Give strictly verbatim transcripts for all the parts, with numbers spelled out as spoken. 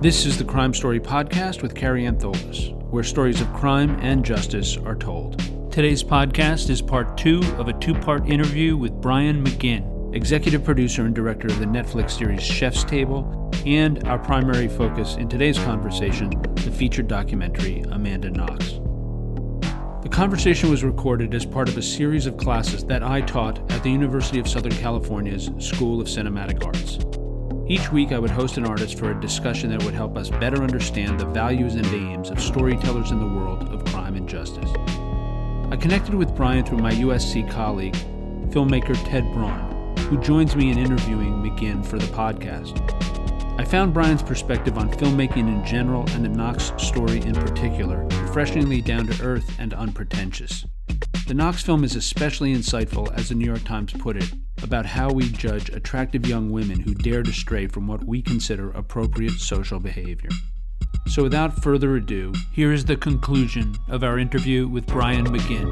This is the Crime Story Podcast with Carrie Antholis, where stories of crime and justice are told. Today's podcast is part two of a two-part interview with Brian McGinn, executive producer and director of the Netflix series Chef's Table, and our primary focus in today's conversation, the featured documentary Amanda Knox. The conversation was recorded as part of a series of classes that I taught at the University of Southern California's School of Cinematic Arts. Each week I would host an artist for a discussion that would help us better understand the values and aims of storytellers in the world of crime and justice. I connected with Brian through my U S C colleague, filmmaker Ted Braun, who joins me in interviewing McGinn for the podcast. I found Brian's perspective on filmmaking in general and the Knox story in particular refreshingly down to earth and unpretentious. The Knox film is especially insightful, as the New York Times put it, about how we judge attractive young women who dare to stray from what we consider appropriate social behavior. So without further ado, here is the conclusion of our interview with Brian McGinn.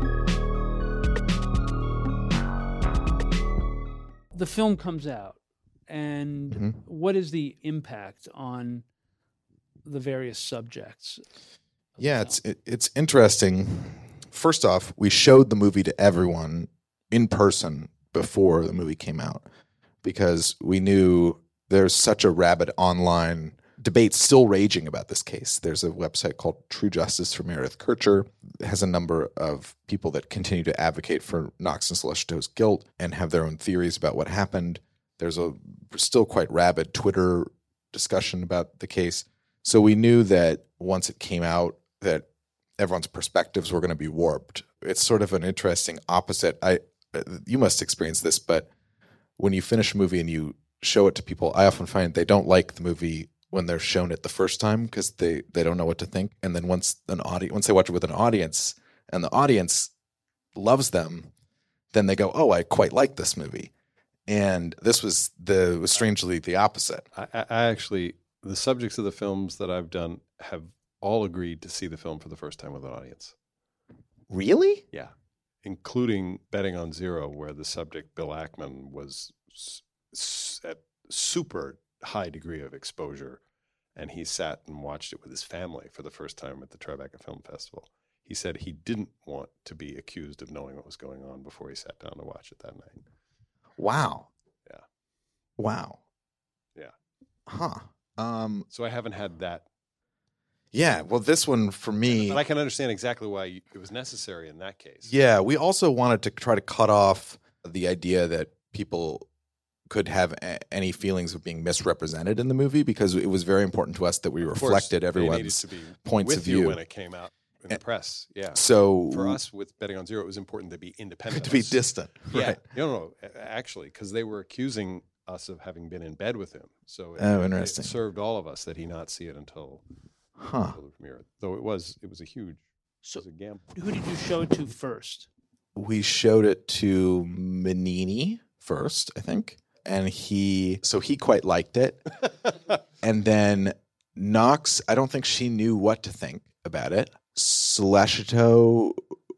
The film comes out, and mm-hmm. what is the impact on the various subjects? Yeah, it's it, it's interesting. First off, we showed the movie to everyone in person before the movie came out because we knew there's such a rabid online debate still raging about this case. There's a website called True Justice for Meredith Kercher. It has a number of people that continue to advocate for Knox and Celeste-Chateau's guilt and have their own theories about what happened. There's a still quite rabid Twitter discussion about the case. So we knew that once it came out that everyone's perspectives were going to be warped. It's sort of an interesting opposite. I, you must experience this, but when you finish a movie and you show it to people, I often find they don't like the movie when they're shown it the first time because they, they don't know what to think. And then once an audience, once they watch it with an audience and the audience loves them, then they go, "Oh, I quite like this movie." And this was the was strangely the opposite. I, I actually, the subjects of the films that I've done have all agreed to see the film for the first time with an audience. Really? Yeah. Including Betting on Zero, where the subject, Bill Ackman, was s- s- at super high degree of exposure, and he sat and watched it with his family for the first time at the Tribeca Film Festival. He said he didn't want to be accused of knowing what was going on before he sat down to watch it that night. Wow. Yeah. Wow. Yeah. Huh. Um, so I haven't had that. Yeah, well, this one for me... But I can understand exactly why it was necessary in that case. Yeah, we also wanted to try to cut off the idea that people could have a- any feelings of being misrepresented in the movie because it was very important to us that we reflected everyone's points of view. When it came out in the press, yeah. So for us, with Betting on Zero, it was important to be independent. To be distant, yeah. right. No, no, no, actually, because they were accusing us of having been in bed with him. So it, oh, interesting. It served all of us that he not see it until... Huh. Though it was, it was a huge, so it was a gamble. Who did you show it to first? We showed it to Manini first, I think, and he, so he quite liked it. And then Knox, I don't think she knew what to think about it. Celeste-Chateau,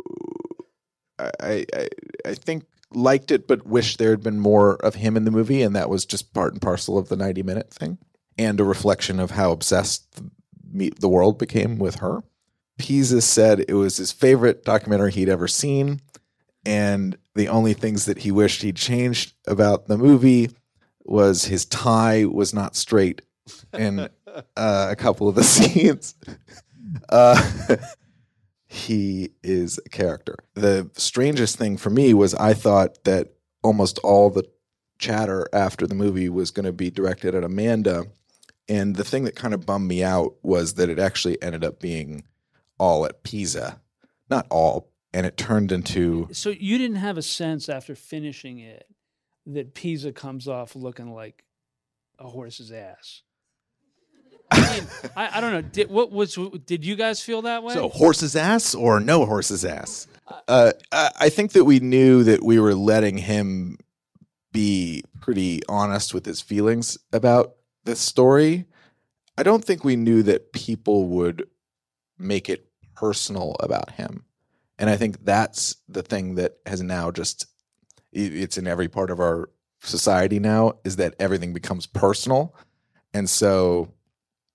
I, I, I think liked it, but wished there had been more of him in the movie, and that was just part and parcel of the ninety minute thing, and a reflection of how obsessed the world became with her. Pisa said it was his favorite documentary he'd ever seen, and the only things that he wished he'd changed about the movie was his tie was not straight in uh, a couple of the scenes. Uh, he is a character. The strangest thing for me was I thought that almost all the chatter after the movie was going to be directed at Amanda. And the thing that kind of bummed me out was that it actually ended up being all at Pisa. Not all. And it turned into... So you didn't have a sense after finishing it that Pisa comes off looking like a horse's ass? I mean, I, I don't know. Did, what was? Did you guys feel that way? So horse's ass or no horse's ass? Uh, I think that we knew that we were letting him be pretty honest with his feelings about this story. I don't think we knew that people would make it personal about him. And I think that's the thing that has now just, it's in every part of our society now, is that everything becomes personal. And so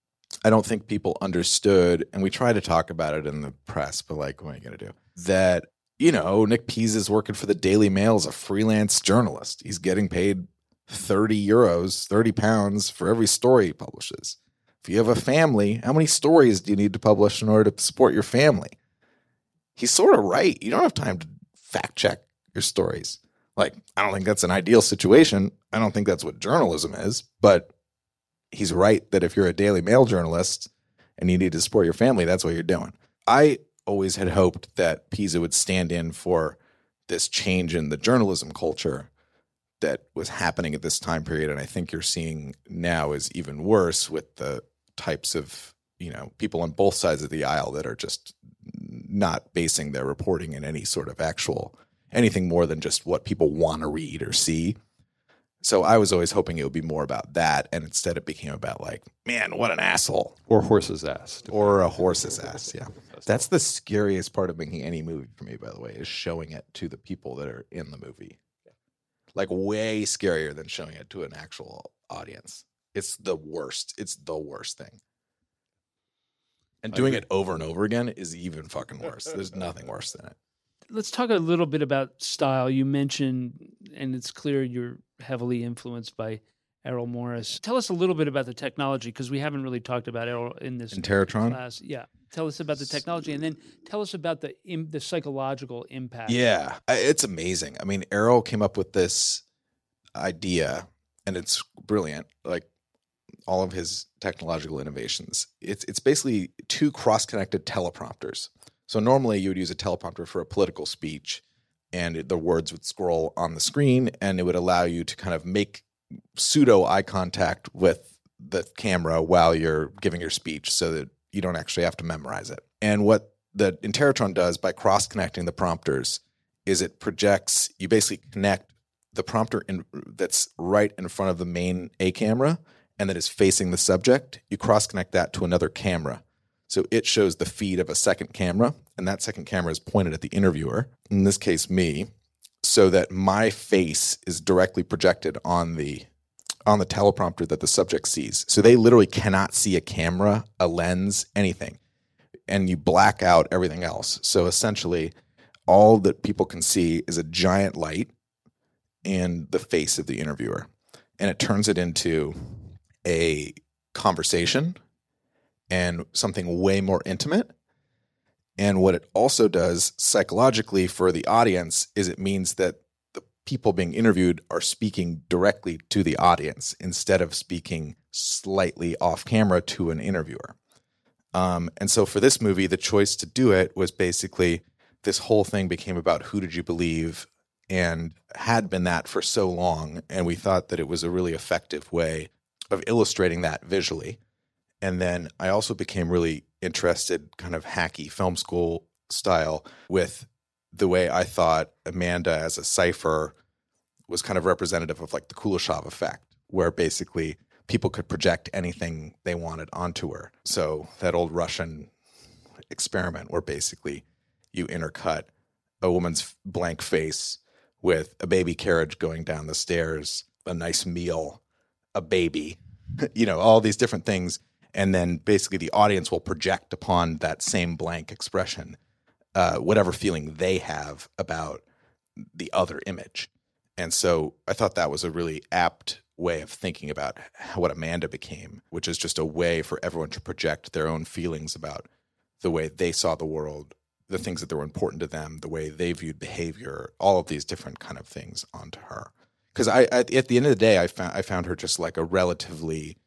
I don't think people understood, and we try to talk about it in the press, but like, what are you going to do? That, you know, Nick Pisa is working for the Daily Mail as a freelance journalist. He's getting paid thirty euros, thirty pounds for every story he publishes. If you have a family, how many stories do you need to publish in order to support your family? He's sort of right. You don't have time to fact check your stories. Like, I don't think that's an ideal situation. I don't think that's what journalism is, but he's right that if you're a Daily Mail journalist and you need to support your family, that's what you're doing. I always had hoped that Pisa would stand in for this change in the journalism culture that was happening at this time period. And I think you're seeing now is even worse with the types of, you know, people on both sides of the aisle that are just not basing their reporting in any sort of actual, anything more than just what people want to read or see. So I was always hoping it would be more about that. And instead it became about like, man, what an asshole. Or horse's ass. Or a horse's ass, yeah. That's the scariest part of making any movie for me, by the way, is showing it to the people that are in the movie. Like way scarier than showing it to an actual audience. It's the worst. It's the worst thing. And doing it over and over again is even fucking worse. There's nothing worse than it. Let's talk a little bit about style. You mentioned, and it's clear you're heavily influenced by Errol Morris. Tell us a little bit about the technology, because we haven't really talked about Errol in this in Teratron class. Yeah. Tell us about the technology, and then tell us about the the psychological impact. Yeah, it's amazing. I mean, Errol came up with this idea, and it's brilliant. Like all of his technological innovations, it's it's basically two cross-connected teleprompters. So normally you would use a teleprompter for a political speech, and the words would scroll on the screen, and it would allow you to kind of make pseudo eye contact with the camera while you're giving your speech, so that you don't actually have to memorize it. And what the Interatron does by cross-connecting the prompters is it projects, you basically connect the prompter in, that's right in front of the main A camera and that is facing the subject. You cross-connect that to another camera. So it shows the feed of a second camera, and that second camera is pointed at the interviewer, in this case me, so that my face is directly projected on the on the teleprompter that the subject sees. So they literally cannot see a camera, a lens, anything. And you black out everything else. So essentially, all that people can see is a giant light and the face of the interviewer. And it turns it into a conversation and something way more intimate. And what it also does psychologically for the audience is it means that the people being interviewed are speaking directly to the audience instead of speaking slightly off camera to an interviewer. Um, and so for this movie, the choice to do it was basically this whole thing became about who did you believe, and had been that for so long. And we thought that it was a really effective way of illustrating that visually. And then I also became really interested, kind of hacky film school style, with the way I thought Amanda as a cipher was kind of representative of like the Kuleshov effect, where basically people could project anything they wanted onto her. So that old Russian experiment where basically you intercut a woman's blank face with a baby carriage going down the stairs, a nice meal, a baby, you know, all these different things. And then basically the audience will project upon that same blank expression uh, whatever feeling they have about the other image. And so I thought that was a really apt way of thinking about what Amanda became, which is just a way for everyone to project their own feelings about the way they saw the world, the things that were important to them, the way they viewed behavior, all of these different kind of things onto her. Because I, I, at the end of the day, I found I found her just like a relatively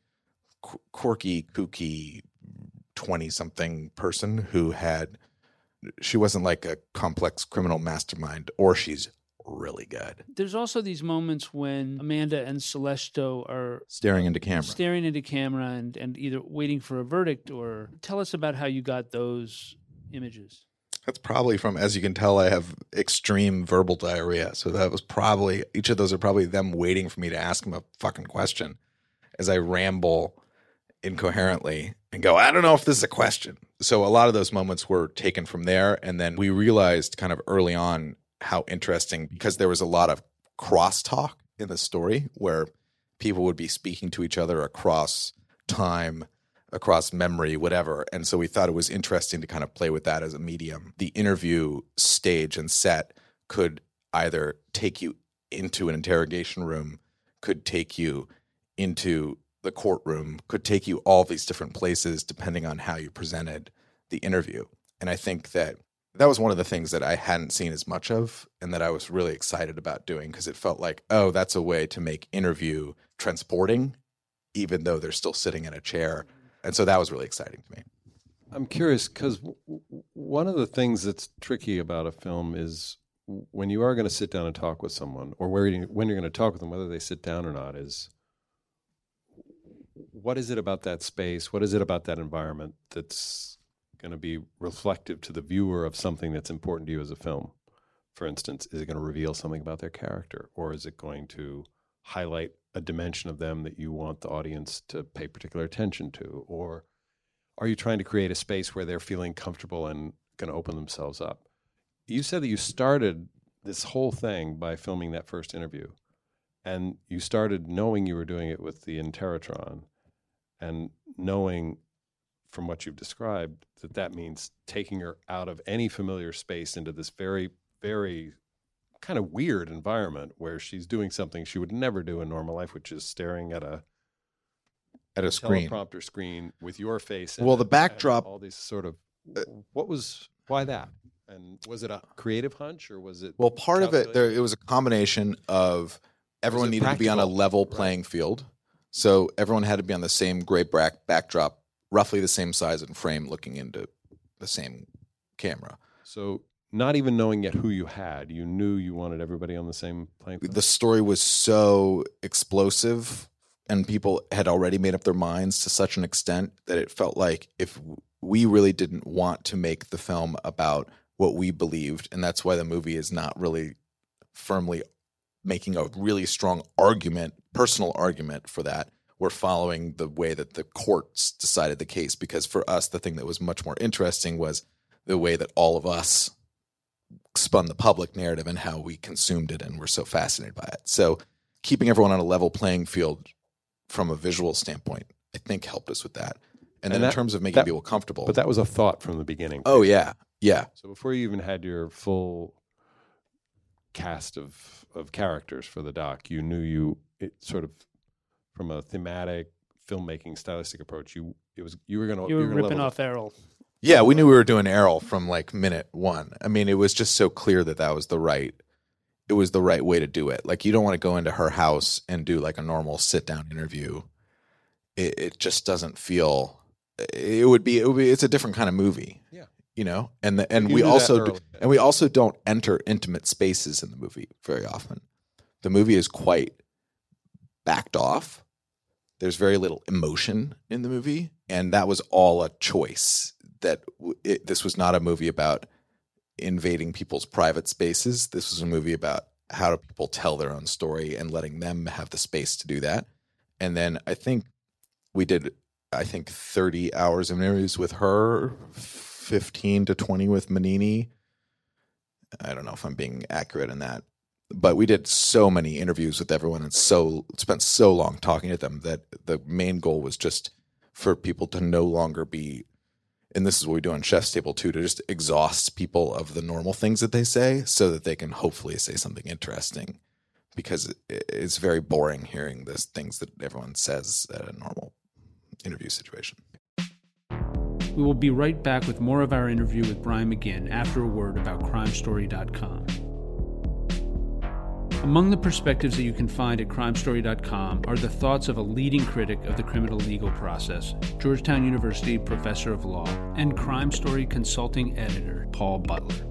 quirky, kooky, twenty-something person who had, she wasn't like a complex criminal mastermind, or she's really good. There's also these moments when Amanda and Celesto are staring into camera, staring into camera and, and either waiting for a verdict, or tell us about how you got those images. That's probably from, as you can tell, I have extreme verbal diarrhea. So that was probably, each of those are probably them waiting for me to ask them a fucking question as I ramble incoherently and go, I don't know if this is a question. So a lot of those moments were taken from there. And then we realized kind of early on how interesting, because there was a lot of crosstalk in the story where people would be speaking to each other across time, across memory, whatever. And so we thought it was interesting to kind of play with that as a medium. The interview stage and set could either take you into an interrogation room, could take you into the courtroom, could take you all these different places depending on how you presented the interview. And I think that that was one of the things that I hadn't seen as much of and that I was really excited about doing, because it felt like, oh, that's a way to make interview transporting, even though they're still sitting in a chair. And so that was really exciting to me. I'm curious because w- w- one of the things that's tricky about a film is when you are going to sit down and talk with someone, or where you, when you're going to talk with them, whether they sit down or not, is what is it about that space? What is it about that environment that's going to be reflective to the viewer of something that's important to you as a film? For instance, is it going to reveal something about their character, or is it going to highlight a dimension of them that you want the audience to pay particular attention to? Or are you trying to create a space where they're feeling comfortable and going to open themselves up? You said that you started this whole thing by filming that first interview, and you started knowing you were doing it with the Interrotron, and knowing from what you've described that that means taking her out of any familiar space into this very, very kind of weird environment where she's doing something she would never do in normal life, which is staring at a at a screen, teleprompter screen with your face. In well, it, the backdrop, all these sort of. What was why that? And was it a creative hunch, or was it? Well, part of it, there it was a combination of everyone needed practical? to be on a level playing right. field, so everyone had to be on the same gray back backdrop, roughly the same size and frame, looking into the same camera. So. Not even knowing yet who you had, you knew you wanted everybody on the same playing field? The story was so explosive, and people had already made up their minds to such an extent that it felt like if we really didn't want to make the film about what we believed, and that's why the movie is not really firmly making a really strong argument, personal argument for that. We're following the way that the courts decided the case, because for us, the thing that was much more interesting was the way that all of us spun the public narrative and how we consumed it and were so fascinated by it. So keeping everyone on a level playing field from a visual standpoint, I think helped us with that. And, and then that, in terms of making that, people comfortable. But that was a thought from the beginning. Oh, yeah. Yeah. So before you even had your full cast of, of characters for the doc, you knew you it sort of from a thematic filmmaking stylistic approach, you it was you were going to you were, you were ripping off Errol. Yeah, we knew we were doing Errol from like minute one. I mean, it was just so clear that that was the right, it was the right way to do it. Like, you don't want to go into her house and do like a normal sit down interview. It, it just doesn't feel. It would be. It would be. It's a different kind of movie. Yeah. You know, and the, and you we also early, and we also don't enter intimate spaces in the movie very often. The movie is quite backed off. There's very little emotion in the movie, and that was all a choice. That it, this was not a movie about invading people's private spaces. This was a movie about how do people tell their own story and letting them have the space to do that. And then I think we did, I think, thirty hours of interviews with her, fifteen to twenty with Manini. I don't know if I'm being accurate in that, but we did so many interviews with everyone and so spent so long talking to them that the main goal was just for people to no longer be, and this is what we do on Chef's Table too, to just exhaust people of the normal things that they say so that they can hopefully say something interesting, because it's very boring hearing the things that everyone says at a normal interview situation. We will be right back with more of our interview with Brian McGinn after a word about crime story dot com. Among the perspectives that you can find at crime story dot com are the thoughts of a leading critic of the criminal legal process, Georgetown University professor of law, and Crime Story consulting editor, Paul Butler.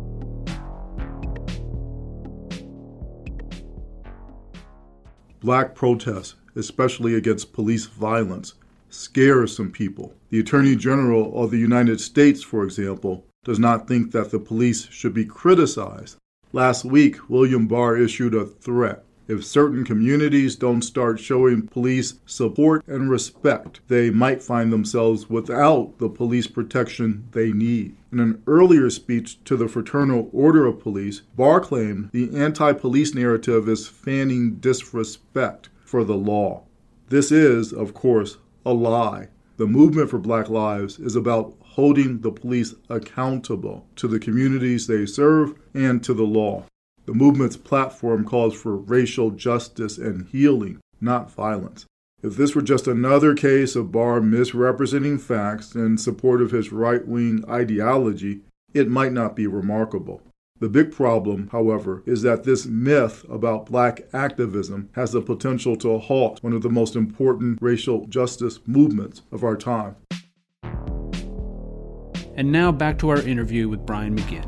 Black protests, especially against police violence, scare some people. The Attorney General of the United States, for example, does not think that the police should be criticized. Last week, William Barr issued a threat. If certain communities don't start showing police support and respect, they might find themselves without the police protection they need. In an earlier speech to the Fraternal Order of Police, Barr claimed the anti-police narrative is fanning disrespect for the law. This is, of course, a lie. The movement for Black Lives is about holding the police accountable to the communities they serve and to the law. The movement's platform calls for racial justice and healing, not violence. If this were just another case of Barr misrepresenting facts in support of his right-wing ideology, it might not be remarkable. The big problem, however, is that this myth about black activism has the potential to halt one of the most important racial justice movements of our time. And now back to our interview with Brian McGinn.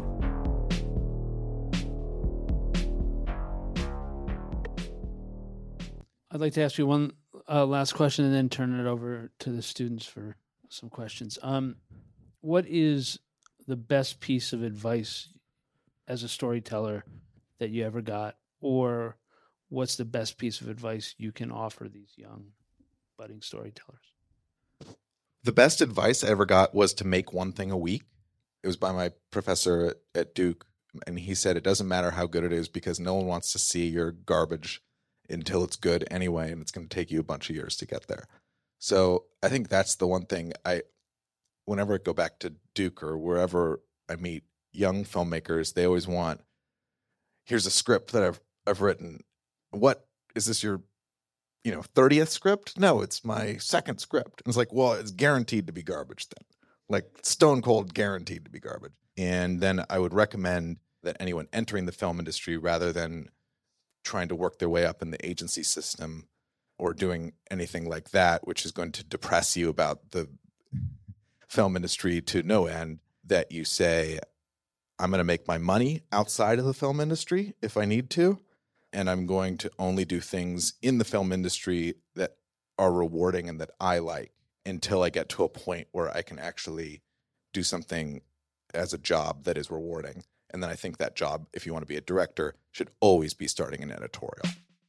I'd like to ask you one uh, last question and then turn it over to the students for some questions. Um, what is the best piece of advice as a storyteller that you ever got, or what's the best piece of advice you can offer these young budding storytellers? The best advice I ever got was to make one thing a week. It was by my professor at, at Duke, and he said it doesn't matter how good it is because no one wants to see your garbage until it's good anyway, and it's going to take you a bunch of years to get there. So I think that's the one thing I, whenever I go back to Duke or wherever I meet young filmmakers, they always want, here's a script that I've I've written. What is this, your, you know, thirtieth script? No, it's my second script. And it's like, well, it's guaranteed to be garbage then. Like stone cold guaranteed to be garbage. And then I would recommend that anyone entering the film industry, rather than trying to work their way up in the agency system or doing anything like that, which is going to depress you about the film industry to no end, that you say, I'm going to make my money outside of the film industry if I need to, and I'm going to only do things in the film industry that are rewarding and that I like until I get to a point where I can actually do something as a job that is rewarding. And then I think that job, if you want to be a director, should always be starting an editorial.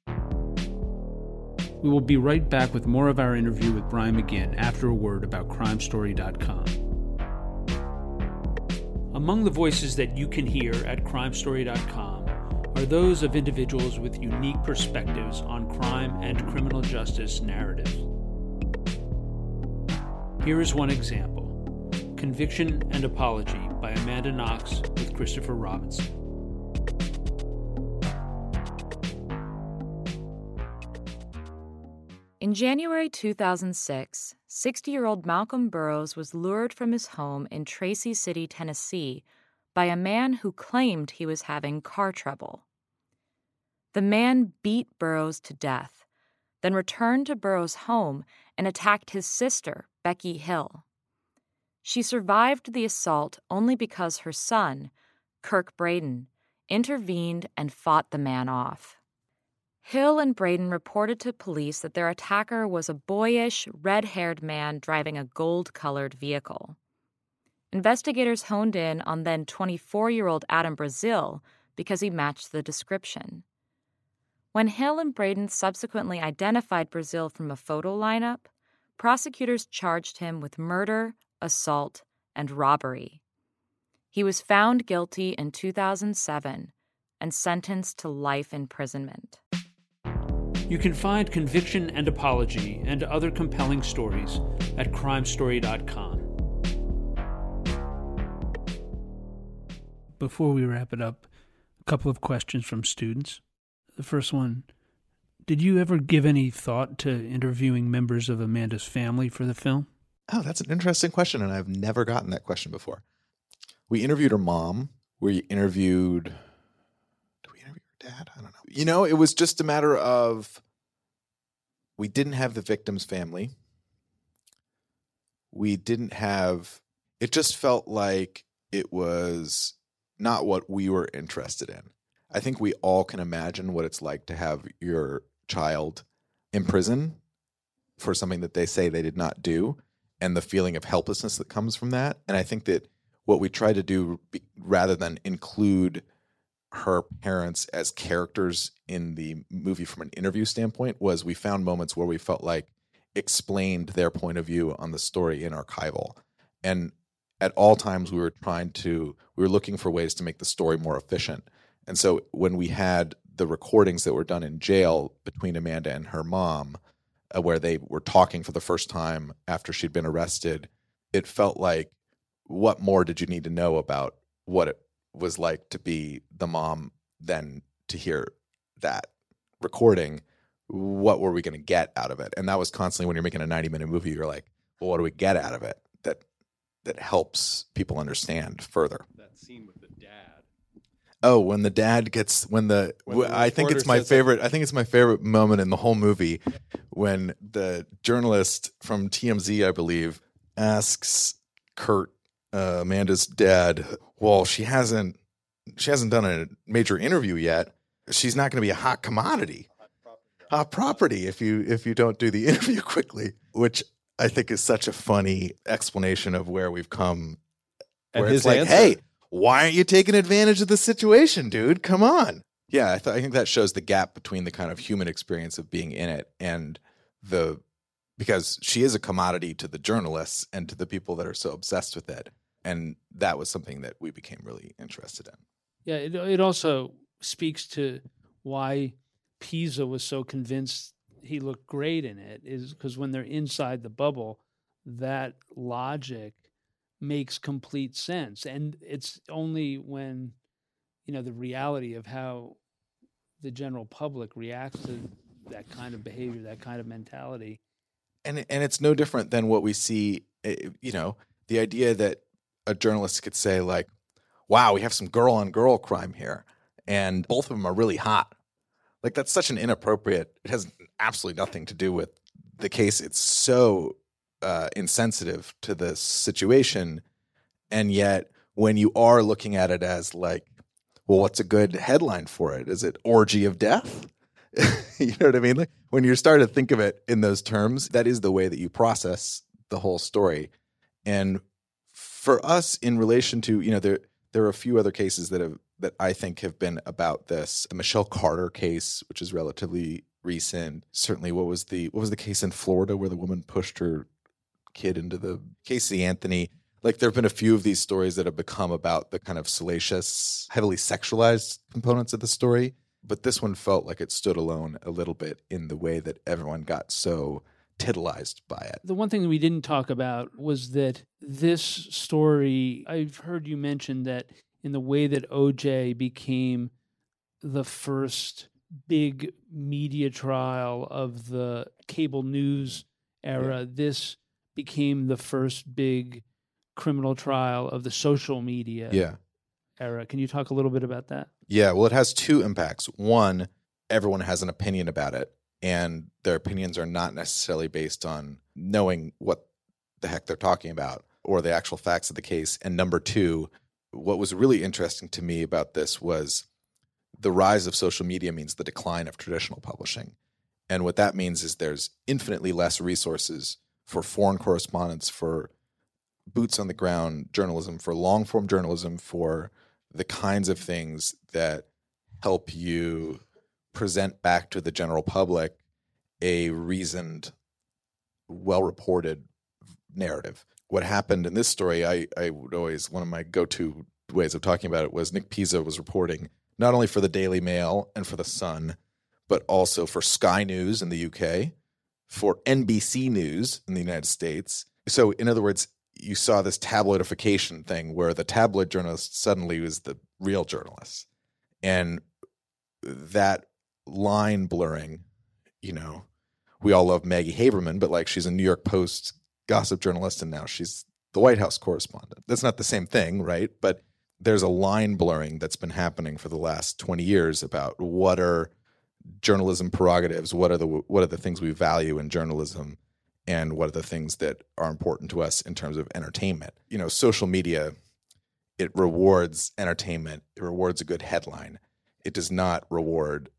We will be right back with more of our interview with Brian McGinn after a word about crime story dot com. Among the voices that you can hear at crime story dot com are those of individuals with unique perspectives on crime and criminal justice narratives. Here is one example: Conviction and Apology by Amanda Knox with Christopher Robinson. In January two thousand six, sixty-year-old Malcolm Burrows was lured from his home in Tracy City, Tennessee, by a man who claimed he was having car trouble. The man beat Burrows to death, then returned to Burrows' home and attacked his sister, Becky Hill. She survived the assault only because her son, Kirk Braden, intervened and fought the man off. Hill and Braden reported to police that their attacker was a boyish, red-haired man driving a gold-colored vehicle. Investigators honed in on then twenty-four-year-old Adam Brazil because he matched the description. When Hill and Braden subsequently identified Brazil from a photo lineup, prosecutors charged him with murder, assault, and robbery. He was found guilty in two thousand seven and sentenced to life imprisonment. You can find Conviction and Apology and other compelling stories at crime story dot com. Before we wrap it up, a couple of questions from students. The first one, did you ever give any thought to interviewing members of Amanda's family for the film? Oh, that's an interesting question, and I've never gotten that question before. We interviewed her mom. We interviewed... Did we interview her dad? I don't know. You know, it was just a matter of we didn't have the victim's family. We didn't have... It just felt like it was not what we were interested in. I think we all can imagine what it's like to have your child in prison for something that they say they did not do, and the feeling of helplessness that comes from that. And I think that what we tried to do, rather than include her parents as characters in the movie from an interview standpoint, was we found moments where we felt like explained their point of view on the story in archival. And at all times we were trying to, we were looking for ways to make the story more efficient. And so when we had the recordings that were done in jail between Amanda and her mom, uh, where they were talking for the first time after she'd been arrested. It felt like, what more did you need to know about what it was like to be the mom than to hear that recording? What were we going to get out of it? And that was constantly, when you're making a ninety minute movie, you're like, well, what do we get out of it that that helps people understand further? That scene with the dad. Oh, when the dad gets, when the, When the I think it's reporter my says favorite, that- I think it's my favorite moment in the whole movie when the journalist from T M Z, I believe, asks Kurt, uh, Amanda's dad, well, she hasn't, she hasn't done a major interview yet. She's not going to be a hot commodity, hot property if you, if you don't do the interview quickly, which I think is such a funny explanation of where we've come. And Where his it's like, answer, hey, why aren't you taking advantage of the situation, dude? Come on. Yeah, I, th- I think that shows the gap between the kind of human experience of being in it and the, because she is a commodity to the journalists and to the people that are so obsessed with it. And that was something that we became really interested in. Yeah, it, it also speaks to why Pisa was so convinced he looked great in it, is because when they're inside the bubble, that logic makes complete sense. And it's only when, you know, the reality of how the general public reacts to that kind of behavior, that kind of mentality. And and it's no different than what we see, eh, you know, the idea that a journalist could say like, wow, we have some girl on girl crime here and both of them are really hot. Like, that's such an inappropriate, it has absolutely nothing to do with the case. It's so uh, insensitive to the situation. And yet when you are looking at it as like, well, what's a good headline for it? Is it orgy of death? You know what I mean? Like, when you start to think of it in those terms, that is the way that you process the whole story. And for us, in relation to, you know, there there are a few other cases that have that I think have been about this. The Michelle Carter case, which is relatively recent. Certainly, what was the what was the case in Florida where the woman pushed her kid into the Casey Anthony? Like, there have been a few of these stories that have become about the kind of salacious, heavily sexualized components of the story. But this one felt like it stood alone a little bit in the way that everyone got so titillized by it. The one thing that we didn't talk about was that this story, I've heard you mention that in the way that O J became the first big media trial of the cable news era, yeah. This became the first big criminal trial of the social media yeah. era. Can you talk a little bit about that? Yeah, well, it has two impacts. One, everyone has an opinion about it, and their opinions are not necessarily based on knowing what the heck they're talking about or the actual facts of the case. And number two, what was really interesting to me about this was the rise of social media means the decline of traditional publishing. And what that means is there's infinitely less resources for foreign correspondence, for boots on the ground journalism, for long form journalism, for the kinds of things that help you present back to the general public a reasoned, well-reported narrative. What happened in this story, I, I would always, one of my go-to ways of talking about it was Nick Pisa was reporting not only for the Daily Mail and for the Sun, but also for Sky News in the U K, for N B C News in the United States. So in other words, you saw this tabloidification thing where the tabloid journalist suddenly was the real journalist. And that line blurring, you know, we all love Maggie Haberman, but like, she's a New York Post gossip journalist and now she's the White House correspondent. That's not the same thing, right? But there's a line blurring that's been happening for the last twenty years about what are journalism prerogatives, what are the what are the things we value in journalism, and what are the things that are important to us in terms of entertainment. You know, social media, it rewards entertainment. It rewards a good headline. It does not reward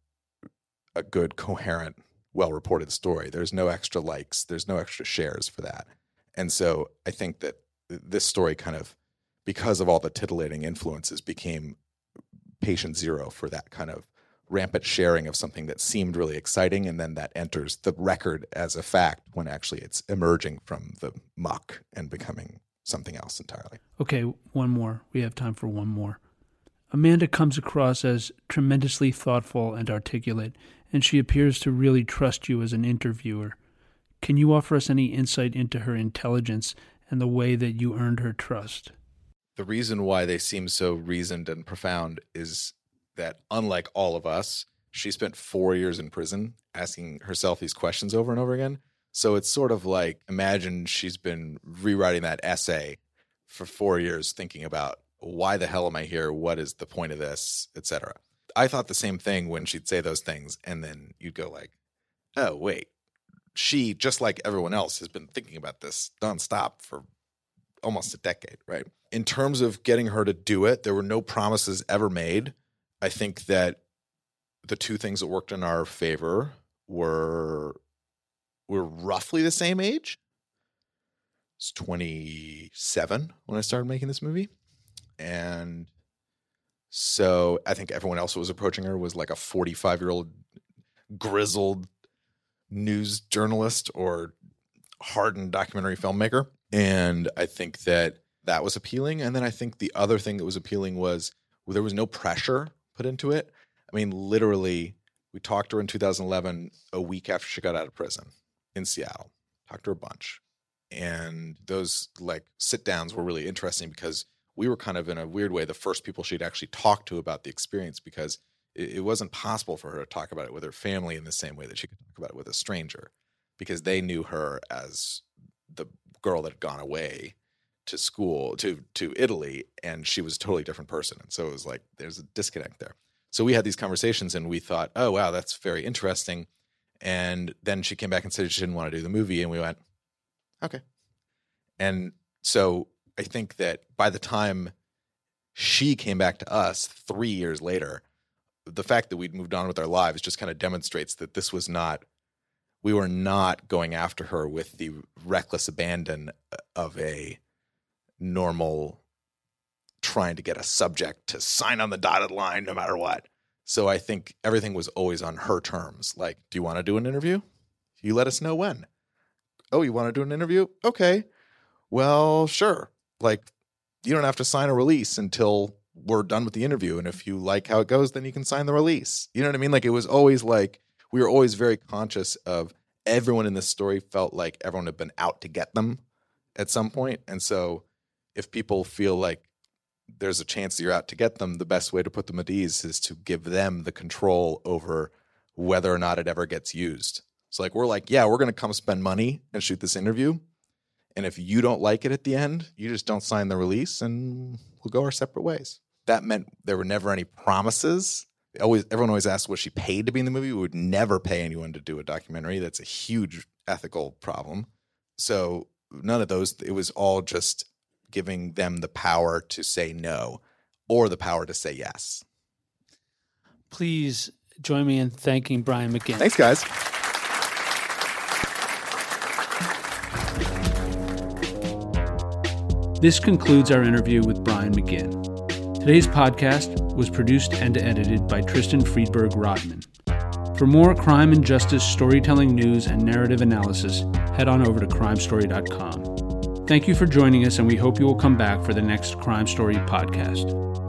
a good, coherent, well-reported story. There's no extra likes. There's no extra shares for that. And so I think that this story kind of, because of all the titillating influences, became patient zero for that kind of rampant sharing of something that seemed really exciting, and then that enters the record as a fact when actually it's emerging from the muck and becoming something else entirely. Okay, one more. We have time for one more. Amanda comes across as tremendously thoughtful and articulate, and she appears to really trust you as an interviewer. Can you offer us any insight into her intelligence and the way that you earned her trust? The reason why they seem so reasoned and profound is that, unlike all of us, she spent four years in prison asking herself these questions over and over again. So it's sort of like, imagine she's been rewriting that essay for four years thinking about, why the hell am I here? What is the point of this, et cetera. I thought the same thing when she'd say those things, and then you'd go like, oh, wait. She, just like everyone else, has been thinking about this nonstop for almost a decade, right? In terms of getting her to do it, there were no promises ever made. I think that the two things that worked in our favor were we're roughly the same age. I was twenty-seven when I started making this movie. And so I think everyone else who was approaching her was like a forty-five-year-old grizzled news journalist or hardened documentary filmmaker. And I think that that was appealing. And then I think the other thing that was appealing was well, there was no pressure put into it. I mean, literally, we talked to her in two thousand eleven, a week after she got out of prison in Seattle. Talked to her a bunch. And those like sit downs were really interesting because we were kind of, in a weird way, the first people she'd actually talked to about the experience, because it, it wasn't possible for her to talk about it with her family in the same way that she could talk about it with a stranger, because they knew her as the girl that had gone away to school, to to Italy, and she was a totally different person. And so it was like, there's a disconnect there. So we had these conversations and we thought, oh, wow, that's very interesting. And then she came back and said she didn't want to do the movie. And we went, okay. And so I think that by the time she came back to us three years later, the fact that we'd moved on with our lives just kind of demonstrates that this was not, we were not going after her with the reckless abandon of a normal trying to get a subject to sign on the dotted line no matter what. So I think everything was always on her terms. Like, do you want to do an interview? You let us know when. Oh, you want to do an interview? Okay. Well, sure. Like, you don't have to sign a release until we're done with the interview. And if you like how it goes, then you can sign the release. You know what I mean? Like, it was always like, we were always very conscious of everyone in this story felt like everyone had been out to get them at some point. And so if people feel like there's a chance that you're out to get them, the best way to put them at ease is to give them the control over whether or not it ever gets used. So like, we're like, yeah, we're going to come spend money and shoot this interview. And if you don't like it at the end, you just don't sign the release and we'll go our separate ways. That meant there were never any promises. Always, everyone always asked, was she paid to be in the movie? We would never pay anyone to do a documentary. That's a huge ethical problem. So none of those, it was all just giving them the power to say no or the power to say yes. Please join me in thanking Brian McGinn. Thanks, guys. This concludes our interview with Brian McGinn. Today's podcast was produced and edited by Tristan Friedberg Rodman. For more crime and justice storytelling news and narrative analysis, head on over to crime story dot com. Thank you for joining us, and we hope you will come back for the next Crime Story podcast.